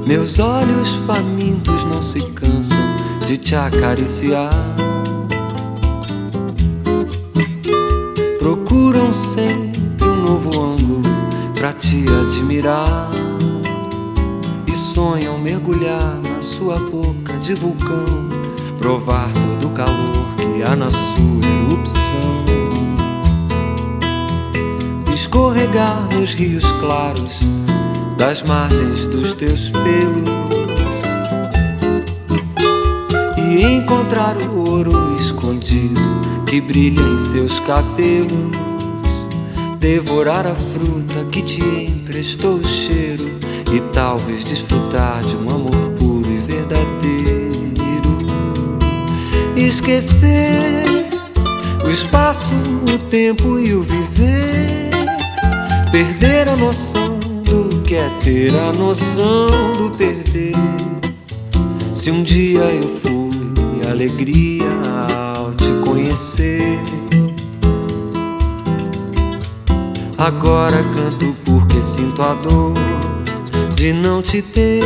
Meus olhos famintos não se cansam de te acariciar. Procuram sempre um novo ângulo pra te admirar e sonham mergulhar na sua boca de vulcão, provar todo o calor que há na sua erupção, escorregar nos rios claros das margens dos teus pelos e encontrar o ouro escondido que brilha em seus cabelos, devorar a fruta que te emprestou o cheiro e talvez desfrutar de um amor puro e verdadeiro. Esquecer o espaço, o tempo e o viver, perder a noção do que é ter a noção do perder. Se um dia eu fui alegria ao te conhecer, agora canto porque sinto a dor de não te ter.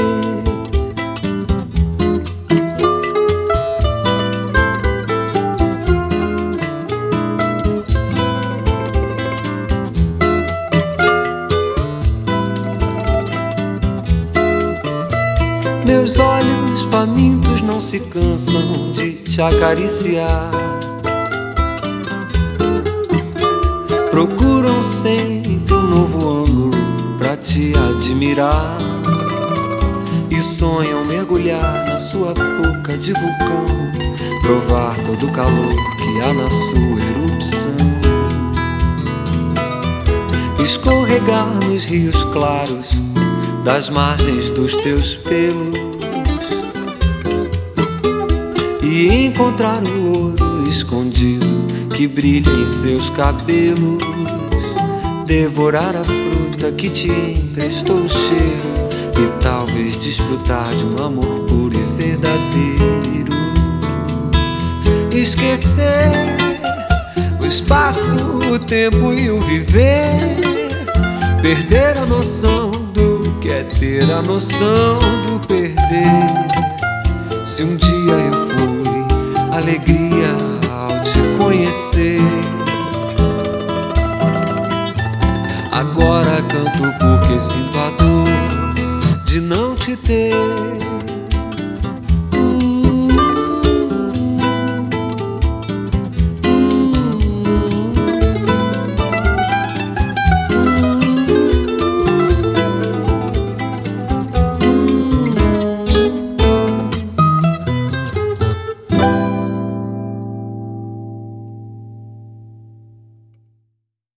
Meus olhos famintos não se cansam de te acariciar. Procuram sempre um novo ângulo pra te admirar e sonham mergulhar na sua boca de vulcão, provar todo o calor que há na sua erupção, escorregar nos rios claros das margens dos teus pelos e encontrar o ouro escondido que brilha em seus cabelos, devorar a fruta que te emprestou o cheiro e talvez desfrutar de um amor puro e verdadeiro. Esquecer o espaço, o tempo e o viver, perder a noção do que é ter a noção do perder. Se um dia eu fui alegria ao te conhecer, agora canto porque sinto a dor de não te ter.